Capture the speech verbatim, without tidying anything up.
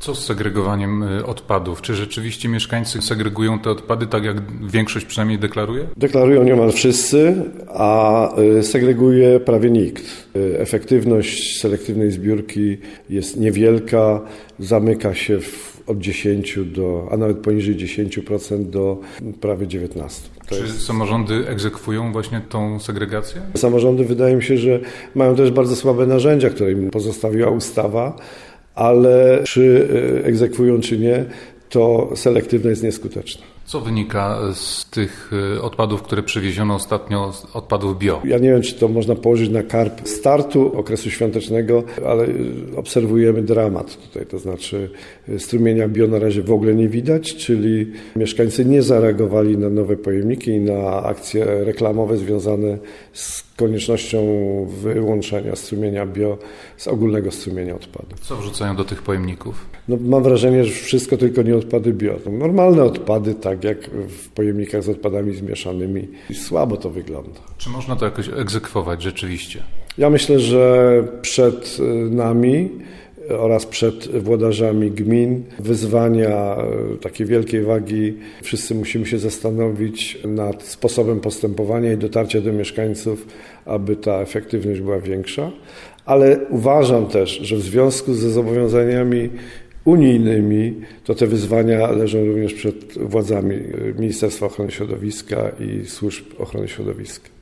Co z segregowaniem odpadów? Czy rzeczywiście mieszkańcy segregują te odpady tak, jak większość przynajmniej deklaruje? Deklarują niemal wszyscy, a segreguje prawie nikt. Efektywność selektywnej zbiórki jest niewielka, zamyka się w od dziesięciu do, a nawet poniżej dziesięciu procent do prawie dziewiętnastu procent. Czy jest... samorządy egzekwują właśnie tą segregację? Samorządy wydaje mi się, że mają też bardzo słabe narzędzia, które im pozostawiła ustawa, ale czy egzekwują, czy nie, to selektywne jest nieskuteczne. Co wynika z tych odpadów, które przywieziono ostatnio, z odpadów bio? Ja nie wiem, czy to można położyć na karp startu okresu świątecznego, ale obserwujemy dramat tutaj, to znaczy strumienia bio na razie w ogóle nie widać, czyli mieszkańcy nie zareagowali na nowe pojemniki i na akcje reklamowe związane z koniecznością wyłączenia strumienia bio z ogólnego strumienia odpadów. Co wrzucają do tych pojemników? No, mam wrażenie, że wszystko tylko nie odpady bio. To normalne odpady, tak jak w pojemnikach z odpadami zmieszanymi. I słabo to wygląda. Czy można to jakoś egzekwować rzeczywiście? Ja myślę, że przed nami oraz przed włodarzami gmin wyzwania takiej wielkiej wagi. Wszyscy musimy się zastanowić nad sposobem postępowania i dotarcia do mieszkańców, aby ta efektywność była większa. Ale uważam też, że w związku ze zobowiązaniami unijnymi, to te wyzwania leżą również przed władzami Ministerstwa Ochrony Środowiska i służb ochrony środowiska.